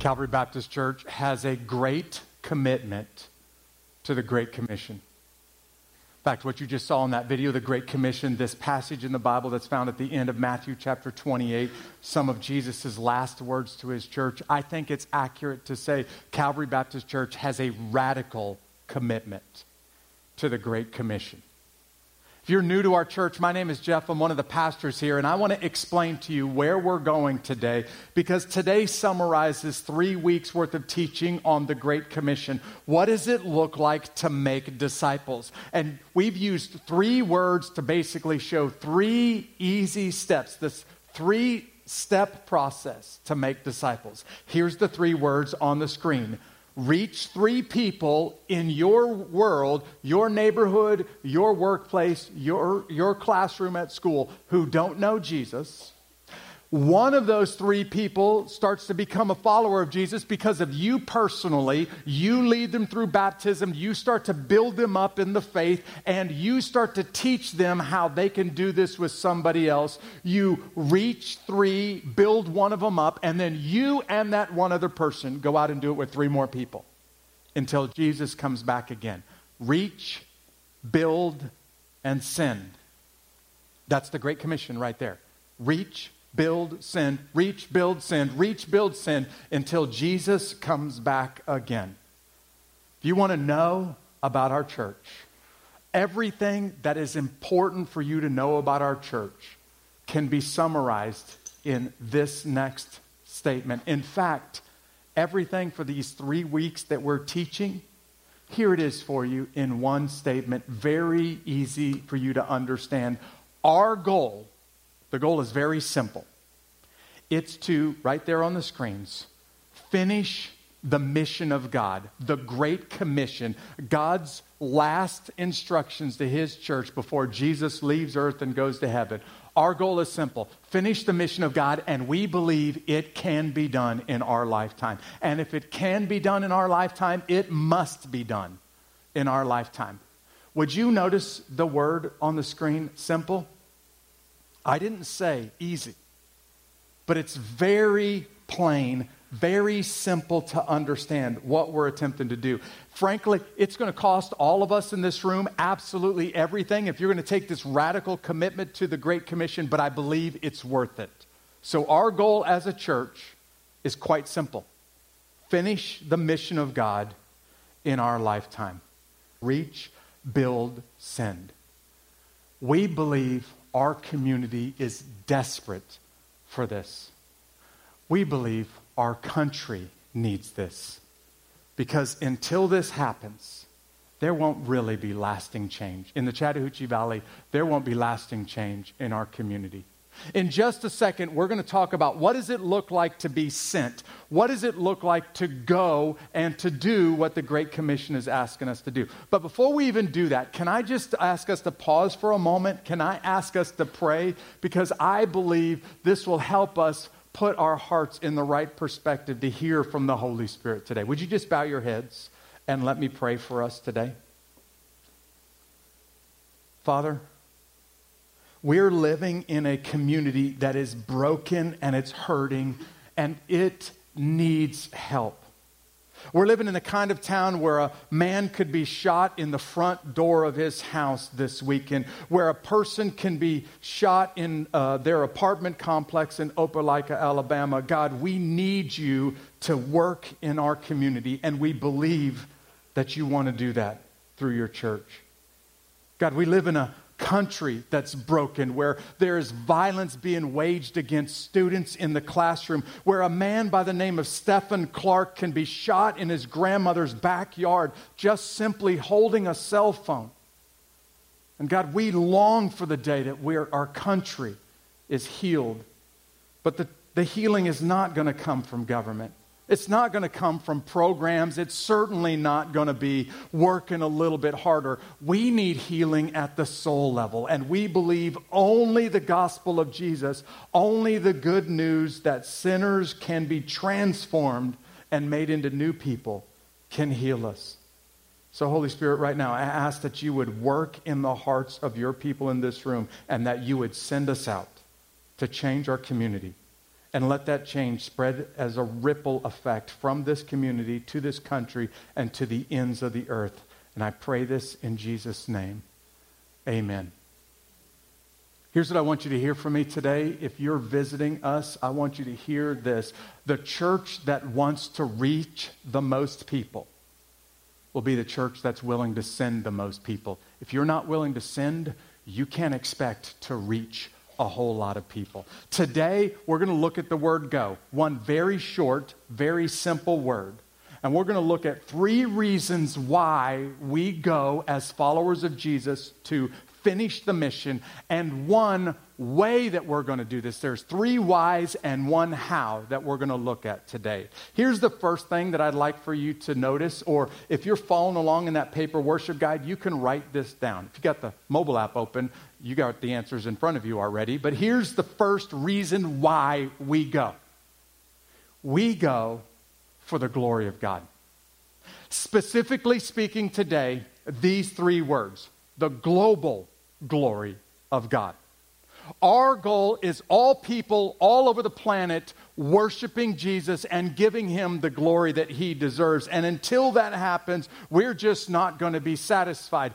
Calvary Baptist Church has a great commitment to the Great Commission. In fact, what you just saw in that video, the Great Commission, this passage in the Bible that's found at the end of Matthew chapter 28, some of Jesus' last words to his church, I think it's accurate to say Calvary Baptist Church has a radical commitment to the Great Commission. If you're new to our church, my name is Jeff. I'm one of the pastors here, and I want to explain to you where we're going today, because today summarizes 3 weeks worth of teaching on the Great Commission. What does it look like to make disciples? And we've used 3 words to basically show 3 easy steps, this 3-step process to make disciples. Here's the 3 words on the screen. Reach 3 people in your world, your neighborhood, your workplace, your classroom at school who don't know Jesus. One of those 3 people starts to become a follower of Jesus because of you personally. You lead them through baptism. You start to build them up in the faith, and you start to teach them how they can do this with somebody else. You reach 3, build one of them up, and then you and that one other person go out and do it with 3 more people until Jesus comes back again. Reach, build, and send. That's the Great Commission right there. Reach, build, send, reach, build, send, reach, build, send, until Jesus comes back again. If you want to know about our church, everything that is important for you to know about our church can be summarized in this next statement. In fact, everything for these 3 weeks that we're teaching, here it is for you in one statement, very easy for you to understand. Our goal, the goal is very simple. It's to, right there on the screens, finish the mission of God, the Great Commission, God's last instructions to his church before Jesus leaves earth and goes to heaven. Our goal is simple. Finish the mission of God, and we believe it can be done in our lifetime. And if it can be done in our lifetime, it must be done in our lifetime. Would you notice the word on the screen, simple? I didn't say easy, but it's very plain, very simple to understand what we're attempting to do. Frankly, it's going to cost all of us in this room absolutely everything if you're going to take this radical commitment to the Great Commission, but I believe it's worth it. So our goal as a church is quite simple. Finish the mission of God in our lifetime. Reach, build, send. We believe our community is desperate for this. We believe our country needs this. Because until this happens, there won't really be lasting change. In the Chattahoochee Valley, there won't be lasting change in our community. In just a second, we're going to talk about what does it look like to be sent? What does it look like to go and to do what the Great Commission is asking us to do? But before we even do that, can I just ask us to pause for a moment? Can I ask us to pray? Because I believe this will help us put our hearts in the right perspective to hear from the Holy Spirit today. Would you just bow your heads and let me pray for us today? Father, we're living in a community that is broken and it's hurting and it needs help. We're living in the kind of town where a man could be shot in the front door of his house this weekend, where a person can be shot in their apartment complex in Opelika, Alabama. God, we need you to work in our community, and we believe that you want to do that through your church. God, we live in a country that's broken, where there is violence being waged against students in the classroom, where a man by the name of Stephen Clark can be shot in his grandmother's backyard just simply holding a cell phone. And God, we long for the day that our country is healed. But the healing is not going to come from government. It's not going to come from programs. It's certainly not going to be working a little bit harder. We need healing at the soul level. And we believe only the gospel of Jesus, only the good news that sinners can be transformed and made into new people can heal us. So Holy Spirit, right now, I ask that you would work in the hearts of your people in this room and that you would send us out to change our community And let that change spread as a ripple effect from this community to this country and to the ends of the earth. And I pray this in Jesus' name. Amen. Here's what I want you to hear from me today. If you're visiting us, I want you to hear this. The church that wants to reach the most people will be the church that's willing to send the most people. If you're not willing to send, you can't expect to reach a whole lot of people. Today, we're going to look at the word go. One very short, very simple word. And we're going to look at 3 reasons why we go as followers of Jesus to finish the mission, and 1 way that we're going to do this. There's 3 whys and 1 how that we're going to look at today. Here's the first thing that I'd like for you to notice, or if you're following along in that paper worship guide, you can write this down. If you got the mobile app open, you got the answers in front of you already. But here's the first reason why we go. We go for the glory of God. Specifically speaking today, these 3 words: the global glory of God. Our goal is all people all over the planet worshiping Jesus and giving him the glory that he deserves. And until that happens, we're just not going to be satisfied.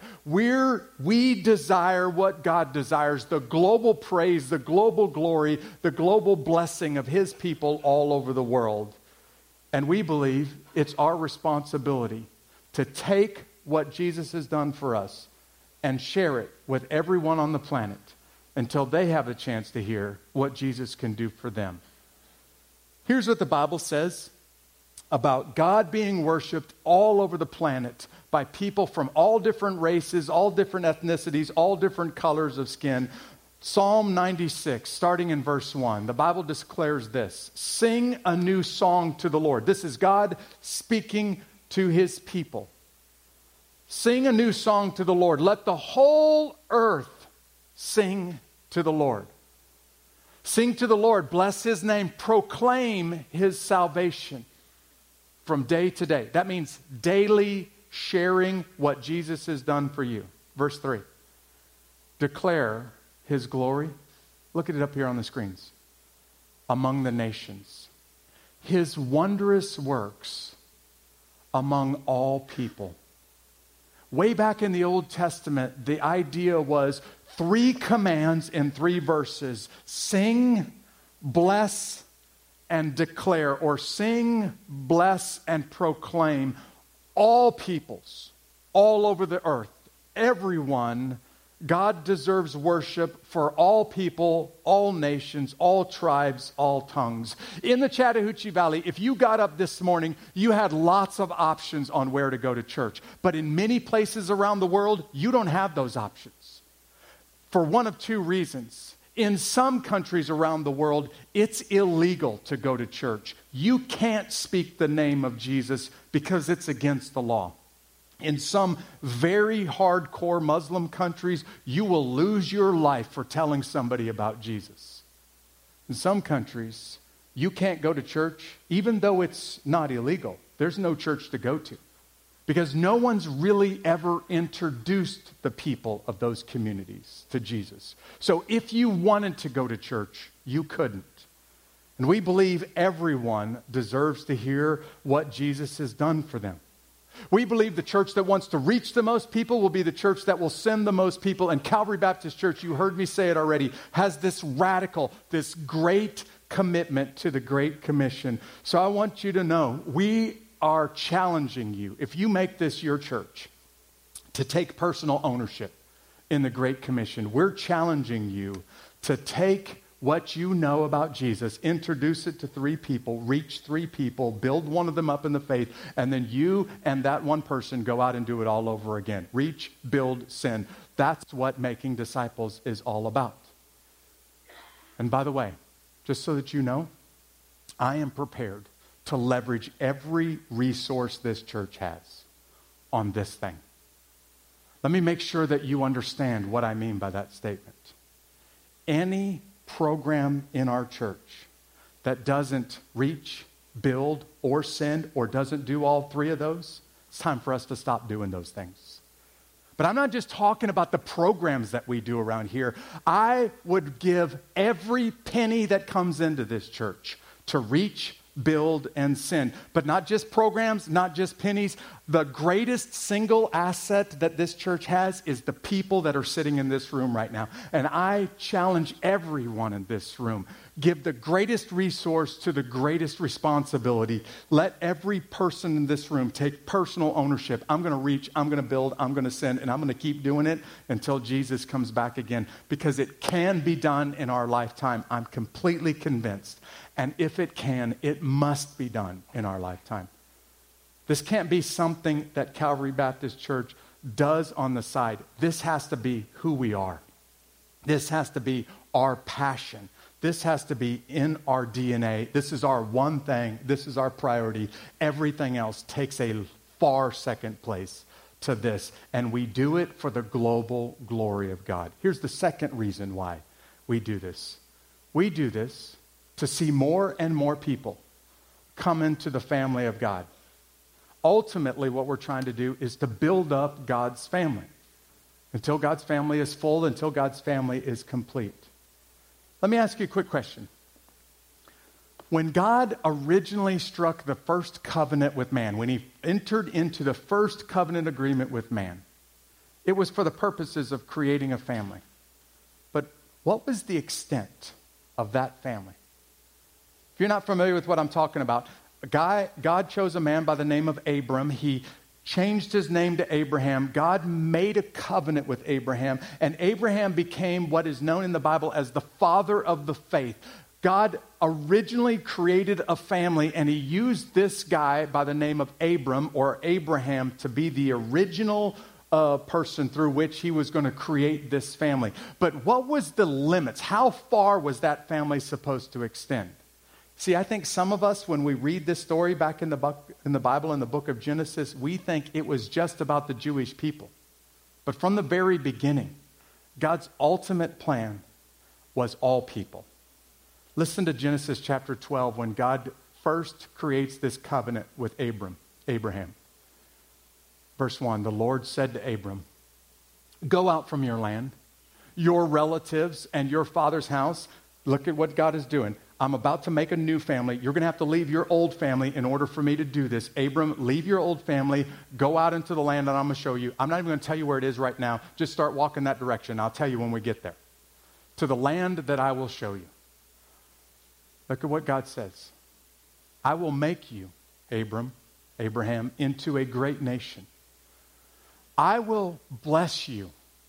We desire what God desires: the global praise, the global glory, the global blessing of his people all over the world. And we believe it's our responsibility to take what Jesus has done for us and share it with everyone on the planet until they have a chance to hear what Jesus can do for them. Here's what the Bible says about God being worshiped all over the planet by people from all different races, all different ethnicities, all different colors of skin. Psalm 96, starting in verse 1, the Bible declares this: sing a new song to the Lord. This is God speaking to his people. Sing a new song to the Lord. Let the whole earth sing to the Lord. Sing to the Lord. Bless his name. Proclaim his salvation from day to day. That means daily sharing what Jesus has done for you. Verse 3. Declare his glory. Look at it up here on the screens. Among the nations. His wondrous works among all people. Way back in the Old Testament, the idea was 3 commands in 3 verses. Sing, bless, and declare. Or sing, bless, and proclaim. All peoples, all over the earth, everyone. God deserves worship for all people, all nations, all tribes, all tongues. In the Chattahoochee Valley, if you got up this morning, you had lots of options on where to go to church. But in many places around the world, you don't have those options. For one of 2 reasons. In some countries around the world, it's illegal to go to church. You can't speak the name of Jesus because it's against the law. In some very hardcore Muslim countries, you will lose your life for telling somebody about Jesus. In some countries, you can't go to church, even though it's not illegal. There's no church to go to, because no one's really ever introduced the people of those communities to Jesus. So if you wanted to go to church, you couldn't. And we believe everyone deserves to hear what Jesus has done for them. We believe the church that wants to reach the most people will be the church that will send the most people. And Calvary Baptist Church, you heard me say it already, has this radical, this great commitment to the Great Commission. So I want you to know, we are challenging you, if you make this your church, to take personal ownership in the Great Commission. We're challenging you to take what you know about Jesus, introduce it to 3 people, reach 3 people, build one of them up in the faith, and then you and that one person go out and do it all over again. Reach, build, send. That's what making disciples is all about. And by the way, just so that you know, I am prepared to leverage every resource this church has on this thing. Let me make sure that you understand what I mean by that statement. Any program in our church that doesn't reach, build, or send, or doesn't do all 3 of those, it's time for us to stop doing those things. But I'm not just talking about the programs that we do around here. I would give every penny that comes into this church to reach, build, and send. But not just programs, not just pennies. The greatest single asset that this church has is the people that are sitting in this room right now. And I challenge everyone in this room. Give the greatest resource to the greatest responsibility. Let every person in this room take personal ownership. I'm going to reach, I'm going to build, I'm going to send, and I'm going to keep doing it until Jesus comes back again. Because it can be done in our lifetime. I'm completely convinced. And if it can, it must be done in our lifetime. This can't be something that Calvary Baptist Church does on the side. This has to be who we are. This has to be our passion. This has to be in our DNA. This is our one thing. This is our priority. Everything else takes a far second place to this. And we do it for the global glory of God. Here's the second reason why we do this. We do this to see more and more people come into the family of God. Ultimately, what we're trying to do is to build up God's family. Until God's family is full, until God's family is complete. Let me ask you a quick question. When God originally struck the first covenant with man, when he entered into the first covenant agreement with man, it was for the purposes of creating a family. But what was the extent of that family? If you're not familiar with what I'm talking about, God chose a man by the name of Abram. He changed his name to Abraham. God made a covenant with Abraham, and Abraham became what is known in the Bible as the father of the faith. God originally created a family, and he used this guy by the name of Abram or Abraham to be the original person through which he was going to create this family. But what was the limits? How far was that family supposed to extend? See, I think some of us, when we read this story back in the Bible, in the book of Genesis, we think it was just about the Jewish people. But from the very beginning, God's ultimate plan was all people. Listen to Genesis chapter 12 when God first creates this covenant with Abraham. Verse 1, the Lord said to Abram, "Go out from your land, your relatives, and your father's house." Look at what God is doing. I'm about to make a new family. You're going to have to leave your old family in order for me to do this. Abram, leave your old family. Go out into the land that I'm going to show you. I'm not even going to tell you where it is right now. Just start walking that direction. I'll tell you when we get there. To the land that I will show you. Look at what God says. I will make you, Abraham, into a great nation. I will bless you.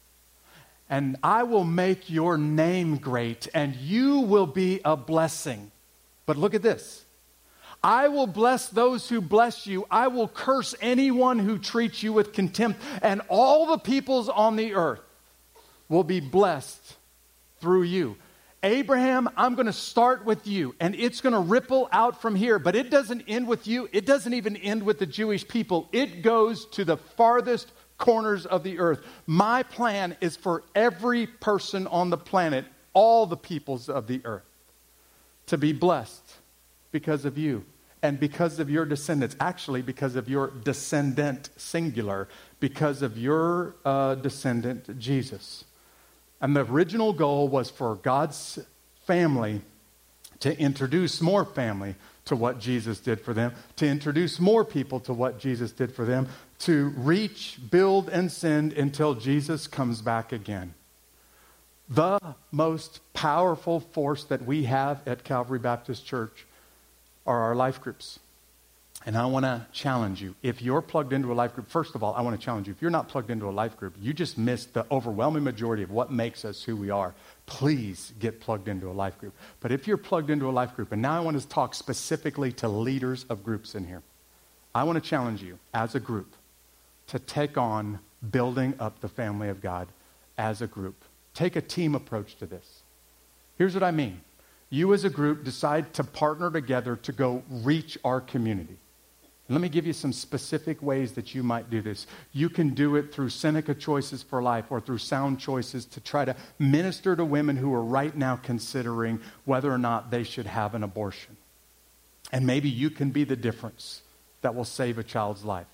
And I will make your name great, and you will be a blessing. But look at this. I will bless those who bless you. I will curse anyone who treats you with contempt. And all the peoples on the earth will be blessed through you. Abraham, I'm going to start with you, and it's going to ripple out from here. But it doesn't end with you. It doesn't even end with the Jewish people. It goes to the farthest corners of the earth. My plan is for every person on the planet, all the peoples of the earth, to be blessed because of you and because of your descendants. Actually, because of your descendant, singular, because of your descendant, Jesus. And the original goal was for God's family to introduce more family to what Jesus did for them, to introduce more people to what Jesus did for them, to reach, build, and send until Jesus comes back again. The most powerful force that we have at Calvary Baptist Church are our life groups. And I want to challenge you. If you're plugged into a life group, first of all, I want to challenge you. If you're not plugged into a life group, you just missed the overwhelming majority of what makes us who we are. Please get plugged into a life group. But if you're plugged into a life group, and now I want to talk specifically to leaders of groups in here, I want to challenge you as a group to take on building up the family of God as a group. Take a team approach to this. Here's what I mean. You as a group decide to partner together to go reach our community. Let me give you some specific ways that you might do this. You can do it through Seneca Choices for Life or through Sound Choices to try to minister to women who are right now considering whether or not they should have an abortion. And maybe you can be the difference that will save a child's life.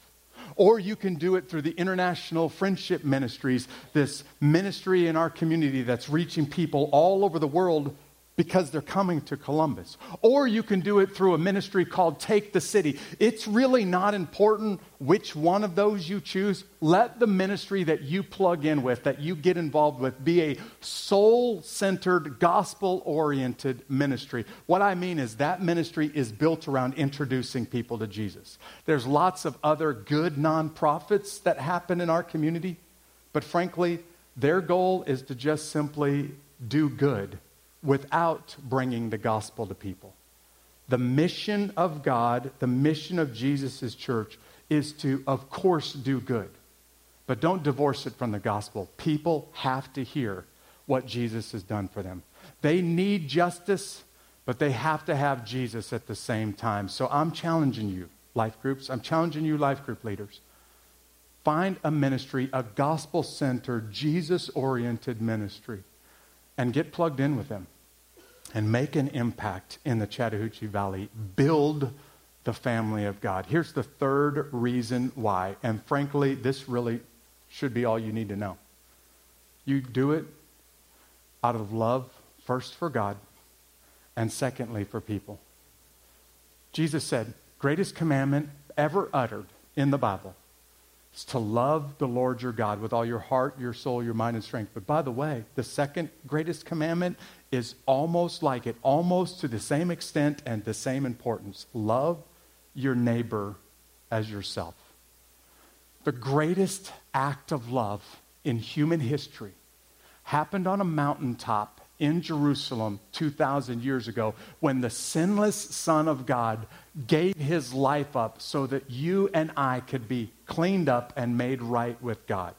Or you can do it through the International Friendship Ministries, this ministry in our community that's reaching people all over the world because they're coming to Columbus. Or you can do it through a ministry called Take the City. It's really not important which one of those you choose. Let the ministry that you plug in with, that you get involved with, be a soul-centered, gospel-oriented ministry. What I mean is that ministry is built around introducing people to Jesus. There's lots of other good nonprofits that happen in our community, but frankly, their goal is to just simply do good without bringing the gospel to people. The mission of God, the mission of Jesus' church is to, of course, do good. But don't divorce it from the gospel. People have to hear what Jesus has done for them. They need justice, but they have to have Jesus at the same time. So I'm challenging you, life groups. I'm challenging you, life group leaders. Find a ministry, a gospel-centered, Jesus-oriented ministry, and get plugged in with them and make an impact in the Chattahoochee Valley. Build the family of God. Here's the third reason why, and frankly, this really should be all you need to know. You do it out of love, first for God, and secondly for people. Jesus said, greatest commandment ever uttered in the Bible is to love the Lord your God with all your heart, your soul, your mind, and strength. But by the way, the second greatest commandment is almost like it, almost to the same extent and the same importance. Love your neighbor as yourself. The greatest act of love in human history happened on a mountaintop in Jerusalem 2,000 years ago when the sinless Son of God gave his life up so that you and I could be cleaned up and made right with God.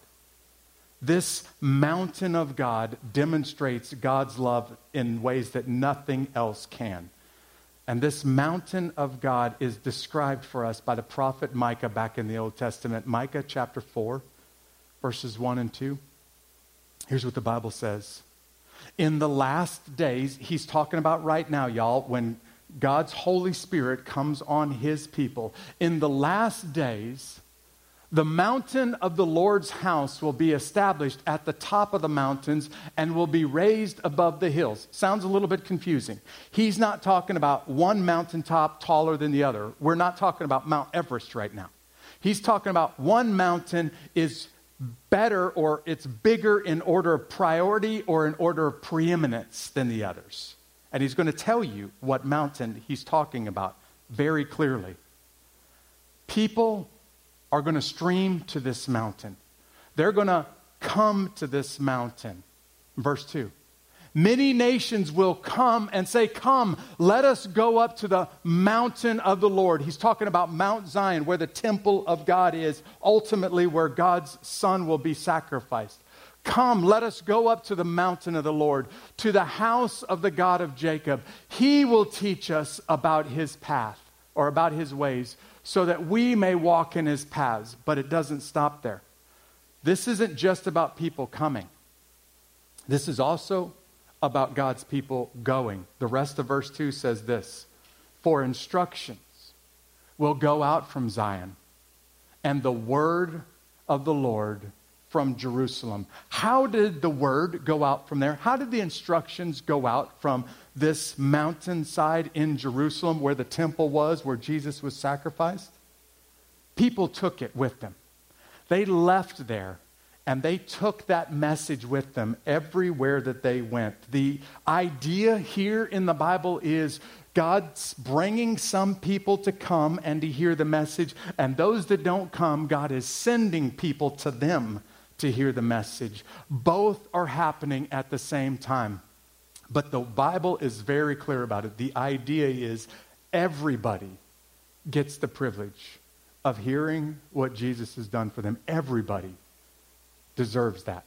This mountain of God demonstrates God's love in ways that nothing else can. And this mountain of God is described for us by the prophet Micah back in the Old Testament. Micah chapter 4, verses 1 and 2. Here's what the Bible says. In the last days, he's talking about right now, y'all, when God's Holy Spirit comes on his people. In the last days, the mountain of the Lord's house will be established at the top of the mountains and will be raised above the hills. Sounds a little bit confusing. He's not talking about one mountaintop taller than the other. We're not talking about Mount Everest right now. He's talking about one mountain is better or it's bigger in order of priority or in order of preeminence than the others. And he's going to tell you what mountain he's talking about very clearly. People are going to stream to this mountain. They're going to come to this mountain. Verse 2. Many nations will come and say, come, let us go up to the mountain of the Lord. He's talking about Mount Zion, where the temple of God is, ultimately where God's Son will be sacrificed. Come, let us go up to the mountain of the Lord, to the house of the God of Jacob. He will teach us about his path or about his ways so that we may walk in his paths. But it doesn't stop there. This isn't just about people coming. This is also about God's people going. The rest of verse 2 says this, for instructions will go out from Zion and the word of the Lord from Jerusalem. How did the word go out from there? How did the instructions go out from this mountainside in Jerusalem where the temple was, where Jesus was sacrificed? People took it with them. They left there and they took that message with them everywhere that they went. The idea here in the Bible is God's bringing some people to come and to hear the message, and those that don't come, God is sending people to them to hear the message. Both are happening at the same time. But the Bible is very clear about it. The idea is everybody gets the privilege of hearing what Jesus has done for them. Everybody deserves that.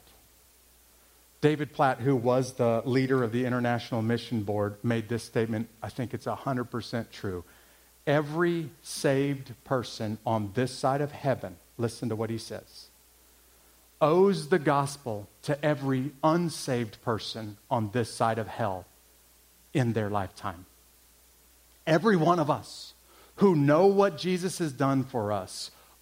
David Platt, who was the leader of the International Mission Board, made this statement. I think it's 100% true. Every saved person on this side of heaven, listen to what he says, owes the gospel to every unsaved person on this side of hell in their lifetime. Every one of us who know what Jesus has done for us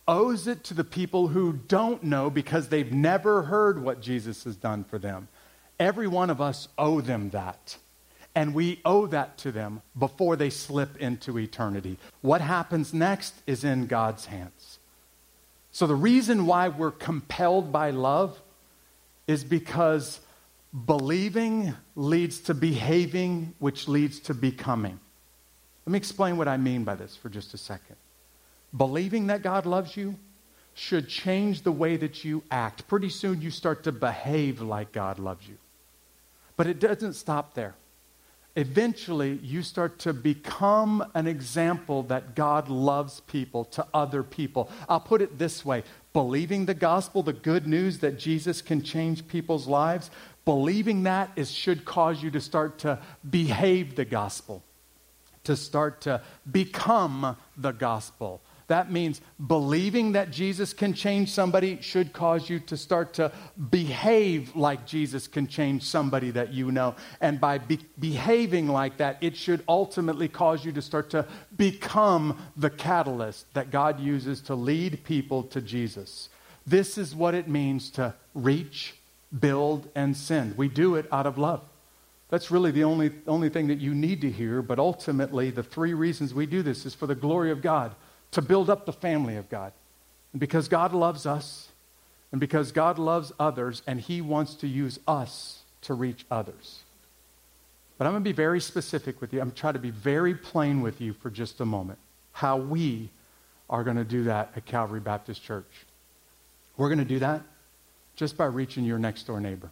owes it to the people who don't know because they've never heard what Jesus has done for them. Every one of us owe them that. And we owe that to them before they slip into eternity. What happens next is in God's hands. So the reason why we're compelled by love is because believing leads to behaving, which leads to becoming. Let me explain what I mean by this for just a second. Believing that God loves you should change the way that you act. Pretty soon you start to behave like God loves you. But it doesn't stop there. Eventually, you start to become an example that God loves people to other people. I'll put it this way. Believing the gospel, the good news that Jesus can change people's lives, believing that should cause you to start to behave the gospel, to start to become the gospel. That means believing that Jesus can change somebody should cause you to start to behave like Jesus can change somebody that you know. And by behaving like that, it should ultimately cause you to start to become the catalyst that God uses to lead people to Jesus. This is what it means to reach, build, and send. We do it out of love. That's really the only thing that you need to hear. But ultimately, the three reasons we do this is for the glory of God, to build up the family of God. And because God loves us, and because God loves others, and He wants to use us to reach others. But I'm going to be very specific with you. I'm going to try to be very plain with you for just a moment. How we are going to do that at Calvary Baptist Church. We're going to do that just by reaching your next door neighbor.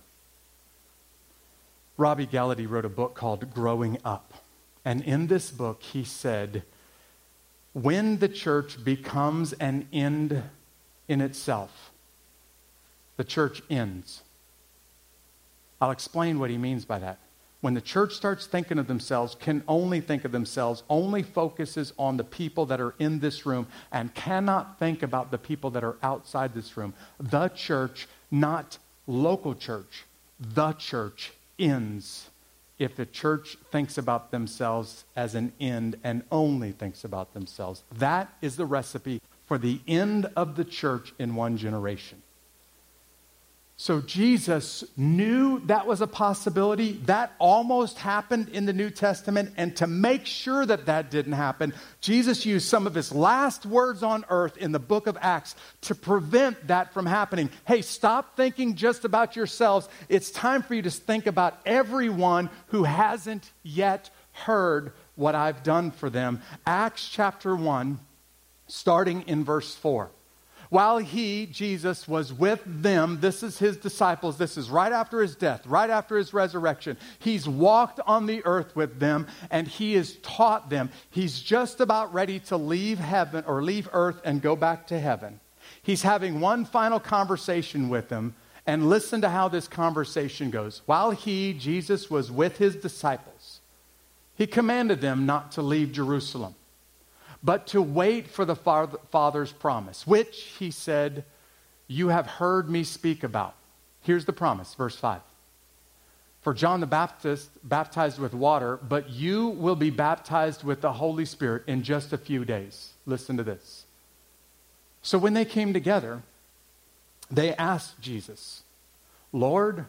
Robbie Gallaty wrote a book called Growing Up. And in this book, he said, when the church becomes an end in itself, the church ends. I'll explain what he means by that. When the church starts thinking of themselves, can only think of themselves, only focuses on the people that are in this room, and cannot think about the people that are outside this room, the church, not local church, the church ends. If the church thinks about themselves as an end and only thinks about themselves. That is the recipe for the end of the church in one generation. So Jesus knew that was a possibility. That almost happened in the New Testament. And to make sure that that didn't happen, Jesus used some of his last words on earth in the book of Acts to prevent that from happening. Hey, stop thinking just about yourselves. It's time for you to think about everyone who hasn't yet heard what I've done for them. Acts chapter 1, starting in verse 4. While he, Jesus, was with them, this is his disciples, this is right after his death, right after his resurrection. He's walked on the earth with them, and he has taught them. He's just about ready to leave heaven or leave earth and go back to heaven. He's having one final conversation with them, and listen to how this conversation goes. While he, Jesus, was with his disciples, he commanded them not to leave Jerusalem, but to wait for the Father's promise, which, he said, you have heard me speak about. Here's the promise, verse 5. For John the Baptist baptized with water, but you will be baptized with the Holy Spirit in just a few days. Listen to this. So when they came together, they asked Jesus, Lord,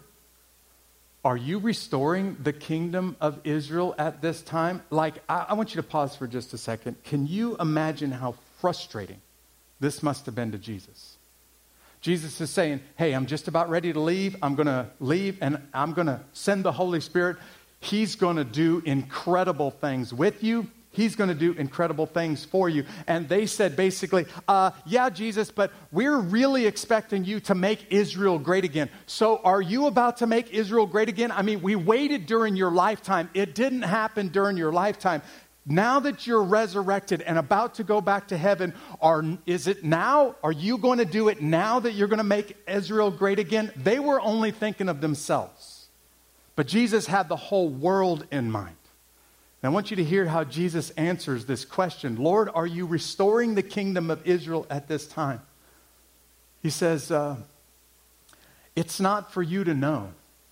are you restoring the kingdom of Israel at this time? I want you to pause for just a second. Can you imagine how frustrating this must have been to Jesus? Jesus is saying, hey, I'm just about ready to leave. I'm going to leave and I'm going to send the Holy Spirit. He's going to do incredible things with you. He's going to do incredible things for you. And they said basically, yeah, Jesus, but we're really expecting you to make Israel great again. So are you about to make Israel great again? I mean, we waited during your lifetime. It didn't happen during your lifetime. Now that you're resurrected and about to go back to heaven, is it now? Are you going to do it now that you're going to make Israel great again? They were only thinking of themselves. But Jesus had the whole world in mind. And I want you to hear how Jesus answers this question. Lord, are you restoring the kingdom of Israel at this time? He says, it's not for you to know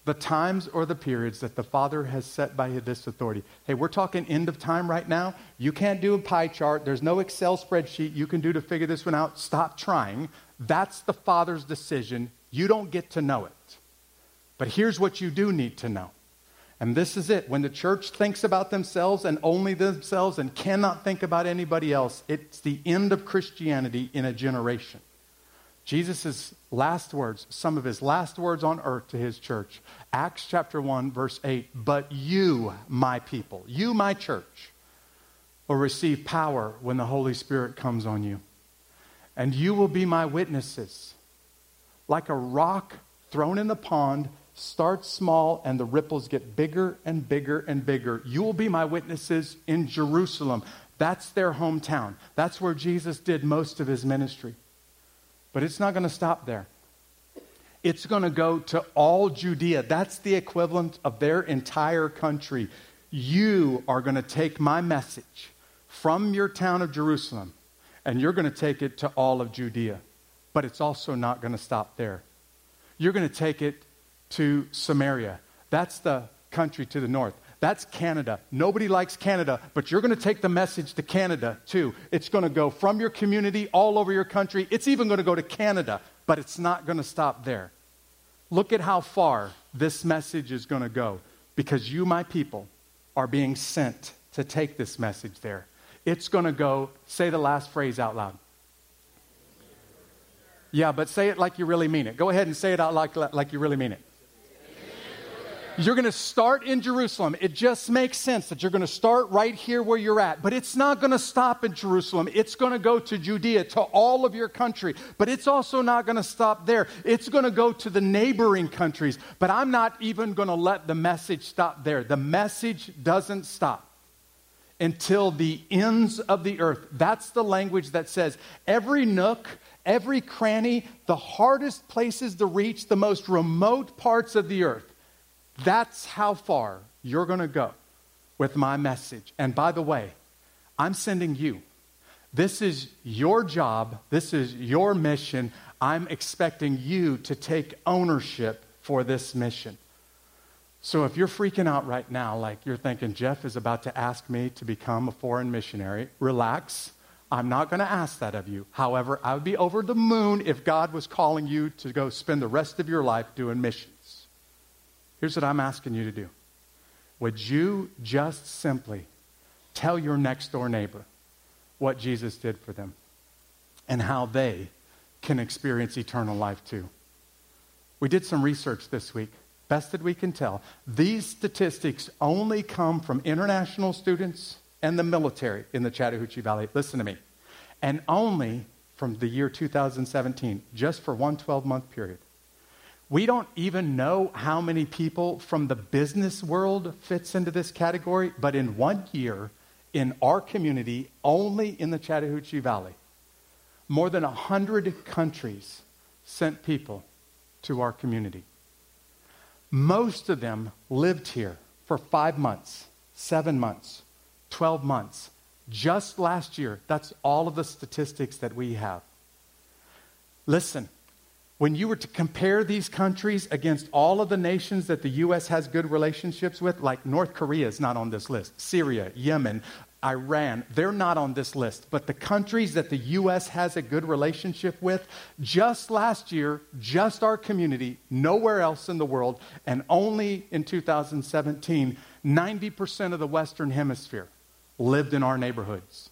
the times or the periods that the Father has set by this authority. Hey, we're talking end of time right now. You can't do a pie chart. There's no Excel spreadsheet you can do to figure this one out. Stop trying. That's the Father's decision. You don't get to know it. But here's what you do need to know. And this is it. When the church thinks about themselves and only themselves and cannot think about anybody else, it's the end of Christianity in a generation. Jesus' last words, some of his last words on earth to his church. Acts chapter 1, verse 8. But you, my people, you, my church, will receive power when the Holy Spirit comes on you. And you will be my witnesses. Like a rock thrown in the pond, starts small and the ripples get bigger and bigger and bigger. You will be my witnesses in Jerusalem. That's their hometown. That's where Jesus did most of his ministry. But it's not going to stop there. It's going to go to all Judea. That's the equivalent of their entire country. You are going to take my message from your town of Jerusalem, and you're going to take it to all of Judea. But it's also not going to stop there. You're going to take it to Samaria. That's the country to the north. That's Canada. Nobody likes Canada, but you're going to take the message to Canada too. It's going to go from your community all over your country. It's even going to go to Canada, but it's not going to stop there. Look at how far this message is going to go, because you, my people, are being sent to take this message there. It's going to go, say the last phrase out loud. Yeah, but say it like you really mean it. Go ahead and say it out like you really mean it. You're going to start in Jerusalem. It just makes sense that you're going to start right here where you're at. But it's not going to stop in Jerusalem. It's going to go to Judea, to all of your country. But it's also not going to stop there. It's going to go to the neighboring countries. But I'm not even going to let the message stop there. The message doesn't stop until the ends of the earth. That's the language that says every nook, every cranny, the hardest places to reach, the most remote parts of the earth. That's how far you're going to go with my message. And by the way, I'm sending you. This is your job. This is your mission. I'm expecting you to take ownership for this mission. So if you're freaking out right now, like you're thinking, Jeff is about to ask me to become a foreign missionary, relax. I'm not going to ask that of you. However, I would be over the moon if God was calling you to go spend the rest of your life doing missions. Here's what I'm asking you to do. Would you just simply tell your next door neighbor what Jesus did for them and how they can experience eternal life too? We did some research this week. Best that we can tell. These statistics only come from international students and the military in the Chattahoochee Valley. Listen to me. And only from the year 2017, just for one 12-month period. We don't even know how many people from the business world fits into this category, but in 1 year, in our community, only in the Chattahoochee Valley, more than 100 countries sent people to our community. Most of them lived here for 5 months, 7 months, 12 months. Just last year, that's all of the statistics that we have. Listen. When you were to compare these countries against all of the nations that the U.S. has good relationships with, like North Korea is not on this list, Syria, Yemen, Iran, they're not on this list. But the countries that the U.S. has a good relationship with, just last year, just our community, nowhere else in the world, and only in 2017, 90% of the Western Hemisphere lived in our neighborhoods.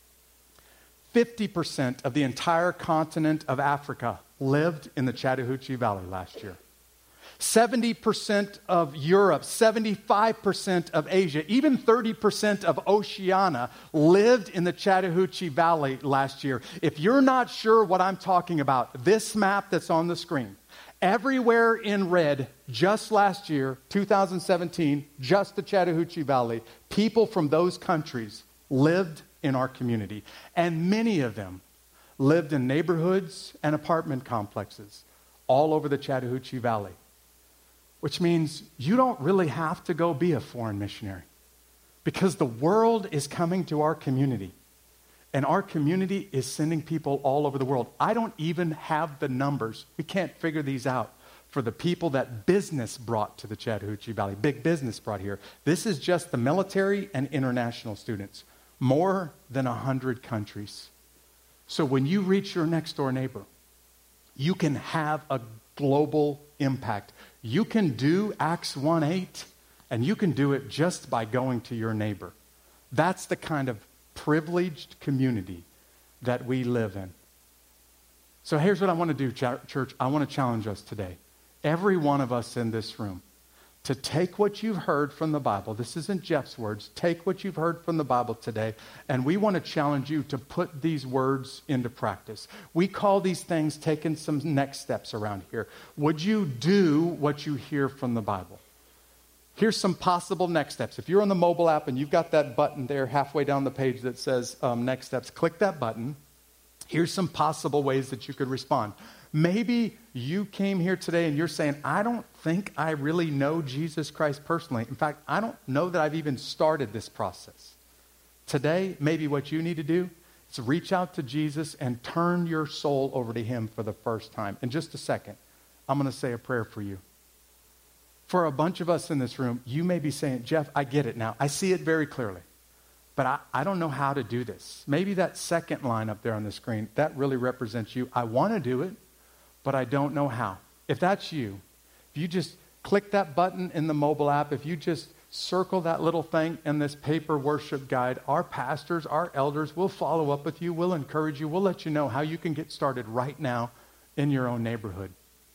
50% of the entire continent of Africa lived in the Chattahoochee Valley last year. 70% of Europe, 75% of Asia, even 30% of Oceania lived in the Chattahoochee Valley last year. If you're not sure what I'm talking about, this map that's on the screen, everywhere in red, just last year, 2017, just the Chattahoochee Valley, people from those countries lived in our community. And many of them lived in neighborhoods and apartment complexes all over the Chattahoochee Valley. Which means you don't really have to go be a foreign missionary, because the world is coming to our community. And our community is sending people all over the world. I don't even have the numbers. We can't figure these out. for the people that business brought to the Chattahoochee Valley, big business brought here. This is just the military and international students. More than 100 countries. So when you reach your next door neighbor, you can have a global impact. You can do Acts 1:8, and you can do it just by going to your neighbor. That's the kind of privileged community that we live in. So here's what I want to do, church. I want to challenge us today. Every one of us in this room, to take what you've heard from the Bible. This isn't Jeff's words. Take what you've heard from the Bible today, and we want to challenge you to put these words into practice. We call these things taking some next steps around here. Would you do what you hear from the Bible? Here's some possible next steps. If you're on the mobile app and you've got that button there halfway down the page that says next steps, click that button. Here's some possible ways that you could respond. Maybe you came here today and you're saying, I don't think I really know Jesus Christ personally. In fact, I don't know that I've even started this process. Today, maybe what you need to do is reach out to Jesus and turn your soul over to him for the first time. In just a second, I'm going to say a prayer for you. For a bunch of us in this room, you may be saying, Jeff, I get it now. I see it very clearly. But I don't know how to do this. Maybe that second line up there on the screen, that really represents you. I want to do it, but I don't know how. If that's you, if you just click that button in the mobile app, if you just circle that little thing in this paper worship guide, our pastors, our elders will follow up with you. We'll encourage you. We'll let you know how you can get started right now in your own neighborhood.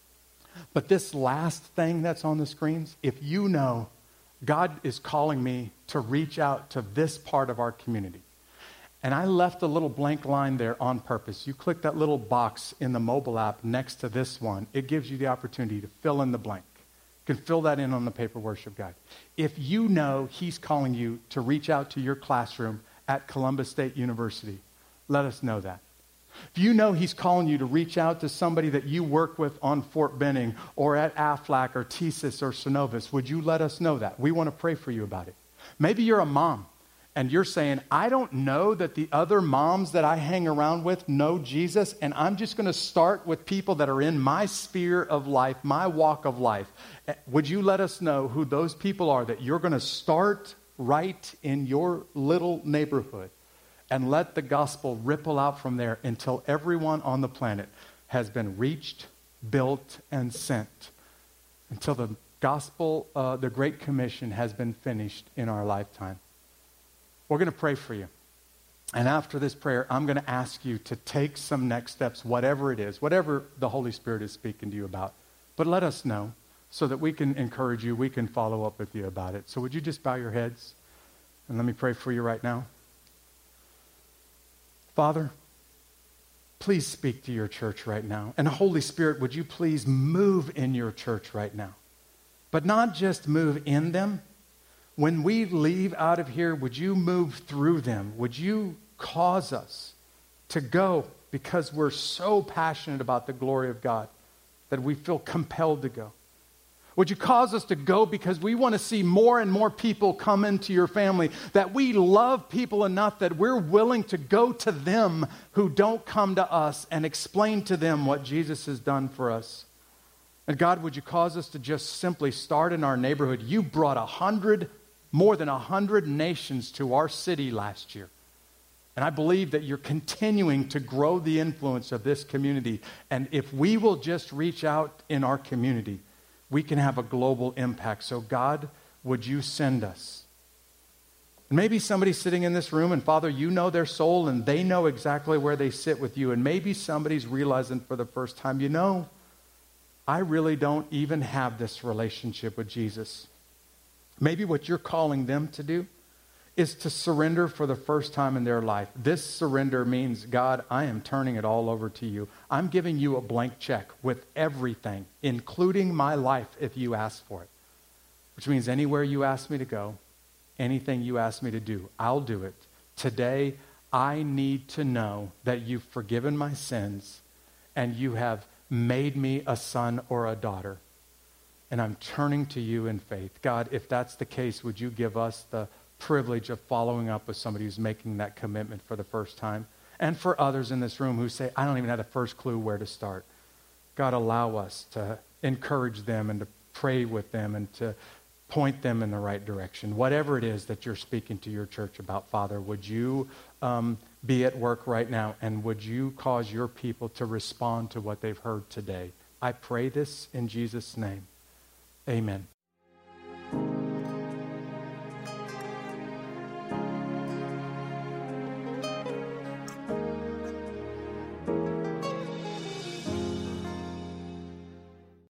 But this last thing that's on the screens, if you know God is calling me to reach out to this part of our community, and I left a little blank line there on purpose. You click that little box in the mobile app next to this one. It gives you the opportunity to fill in the blank. You can fill that in on the paper worship guide. If you know he's calling you to reach out to your classroom at Columbus State University, let us know that. If you know he's calling you to reach out to somebody that you work with on Fort Benning or at Aflac or TSIS or Synovus, would you let us know that? We want to pray for you about it. Maybe you're a mom and you're saying, I don't know that the other moms that I hang around with know Jesus, and I'm just going to start with people that are in my sphere of life, my walk of life. Would you let us know who those people are that you're going to start right in your little neighborhood? And let the gospel ripple out from there until everyone on the planet has been reached, built, and sent. Until the gospel, the Great Commission has been finished in our lifetime. We're going to pray for you. And after this prayer, I'm going to ask you to take some next steps, whatever it is, whatever the Holy Spirit is speaking to you about. But let us know so that we can encourage you, we can follow up with you about it. So would you just bow your heads and let me pray for you right now? Father, please speak to your church right now. And Holy Spirit, would you please move in your church right now? But not just move in them. When we leave out of here, would you move through them? Would you cause us to go because we're so passionate about the glory of God that we feel compelled to go? Would you cause us to go because we want to see more and more people come into your family, that we love people enough that we're willing to go to them who don't come to us and explain to them what Jesus has done for us? And God, would you cause us to just simply start in our neighborhood? You brought more than 100 nations to our city last year. And I believe that you're continuing to grow the influence of this community. And if we will just reach out in our community, we can have a global impact. So God, would you send us? And maybe somebody's sitting in this room, and Father, you know their soul, and they know exactly where they sit with you. And maybe somebody's realizing for the first time, you know, I really don't even have this relationship with Jesus. Maybe what you're calling them to do is to surrender for the first time in their life. This surrender means, God, I am turning it all over to you. I'm giving you a blank check with everything, including my life if you ask for it. Which means anywhere you ask me to go, anything you ask me to do, I'll do it. Today, I need to know that you've forgiven my sins and you have made me a son or a daughter. And I'm turning to you in faith. God, if that's the case, would you give us the privilege of following up with somebody who's making that commitment for the first time? And for others in this room who say, I don't even have the first clue where to start. God, allow us to encourage them and to pray with them and to point them in the right direction. Whatever it is that you're speaking to your church about, Father, would you be at work right now, and would you cause your people to respond to what they've heard today? I pray this in Jesus' name. Amen.